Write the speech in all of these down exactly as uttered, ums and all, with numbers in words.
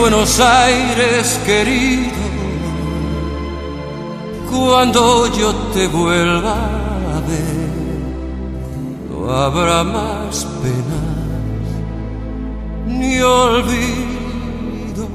Buenos Aires querido, cuando yo te vuelva a ver, no habrá más penas ni olvido.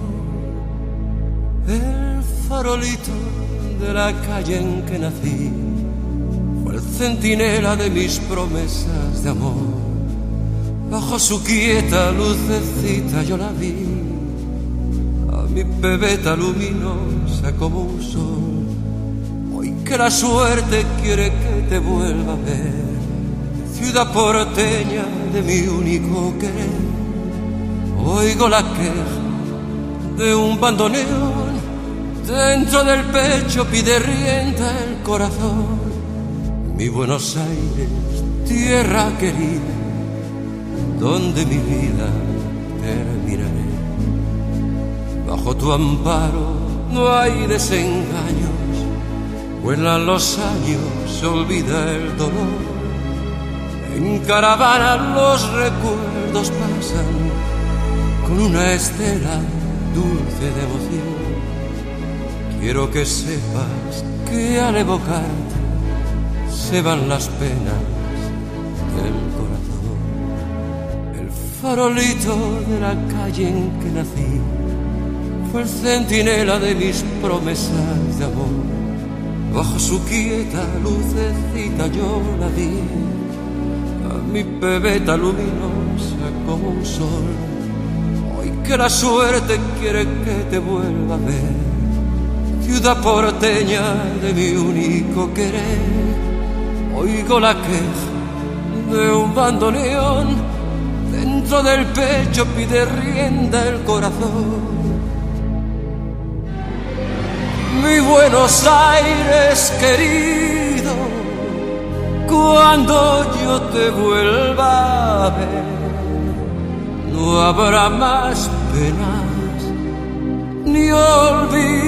El farolito de la calle en que nací fue el centinela de mis promesas de amor. Bajo su quieta lucecita yo la vi, a mi pebeta luminosa como un sol. Hoy que la suerte quiere que te vuelva a ver, ciudad porteña de mi único querer, oigo la queja de un bandoneón, dentro del pecho pide rienda el corazón. Mi Buenos Aires, tierra querida, donde mi vida terminaré. Bajo tu amparo no hay desengaños, vuelan los años, se olvida el dolor. En caravana los recuerdos pasan con una estela dulce de emoción. Quiero que sepas que al evocarte se van las penas del corazón. El farolito de la calle en que nací fue el centinela de mis promesas de amor. Bajo su quieta lucecita yo la vi, a mi pebeta luminosa como un sol. Hoy que la suerte quiere que te vuelva a ver, ciudad porteña de mi único querer, oigo la queja de un bandoneón, dentro del pecho pide rienda el corazón. Mi Buenos Aires querido, cuando yo te vuelva a ver, no habrá más penas ni olvidos.